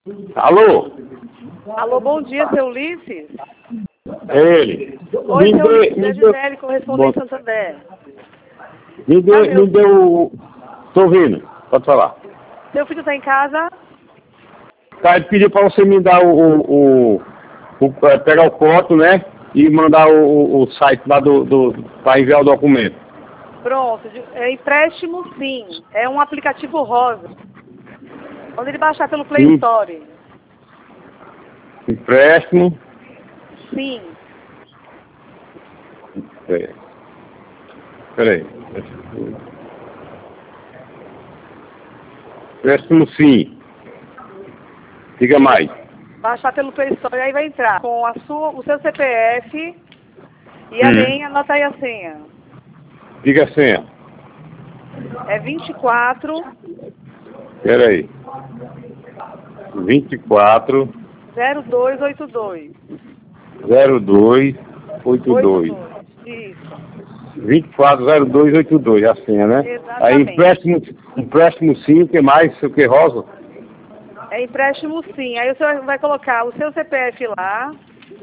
Alô? Alô, bom dia, seu Ulisses. É ele. Oi, seu Ulisses, é Gisele, correspondente Santander. Me deu... Tô ouvindo, pode falar. Seu filho está em casa? Tá, ele pediu para você me dar pegar o foto, né? E mandar o site lá para enviar o documento. Pronto, é empréstimo sim, é um aplicativo rosa. Quando ele baixar pelo Play Sim. Store. Empréstimo. Sim. Peraí. Empréstimo sim. Diga mais. Baixar pelo Play Store, aí vai entrar com o seu CPF e a senha, anota aí a senha. Diga a senha. É 24... Peraí. 24... 0282. 0282. Isso. 240282, a senha, né? Exatamente. Aí empréstimo sim, o que mais? O que, Rosa? É empréstimo sim. Aí o senhor vai colocar o seu CPF lá.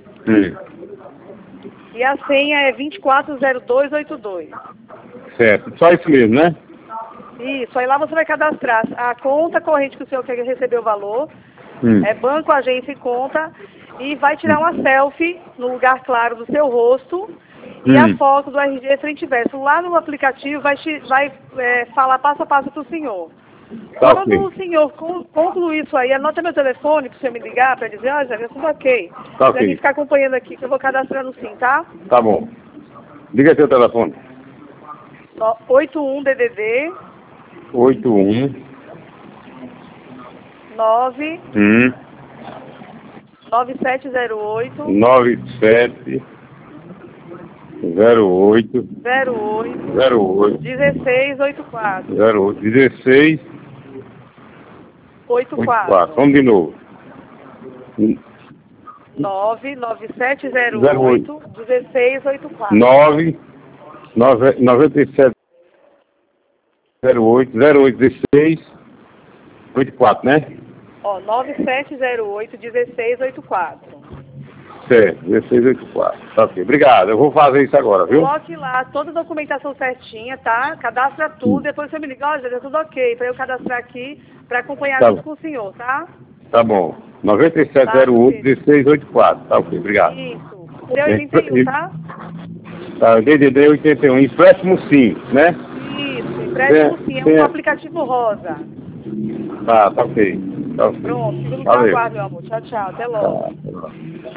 E a senha é 240282. Certo. Só isso mesmo, né? Isso. Aí lá você vai cadastrar a conta corrente que o senhor quer receber o valor. É banco, agência e conta. E vai tirar uma selfie no lugar claro do seu rosto. E a foto do RG frente e verso. Lá no aplicativo vai falar passo a passo para o senhor. Tá. Quando o senhor concluir isso aí, anota meu telefone para o senhor me ligar para dizer, ó, já tudo ok. Tá, Pra mim ficar acompanhando aqui, que eu vou cadastrar no sim, tá? Tá bom. Diga seu telefone. 81 DDD 81 9 9708 08 1684 08 16 84. Vamos de novo. 99708 1684. 9708 0816 84, né? Ó, 9708 1684. Certo, 1684. Tá ok. Obrigado. Eu vou fazer isso agora, viu? Coloque lá toda a documentação certinha, tá? Cadastra tudo, depois você me liga, ó, já deu tudo ok, para eu cadastrar aqui, para acompanhar junto com o senhor, tá? Tá bom. 9708 1684. Tá ok, obrigado. Isso. DDD 81, tá? Tá, DDD 81. Empréstimo sim, né? Isso, empréstimo sim, é um aplicativo rosa. Tá ok. Tá ok. Pronto, fica no Valeu. aguardo, meu amor. Tchau, tchau. Até logo. Tá.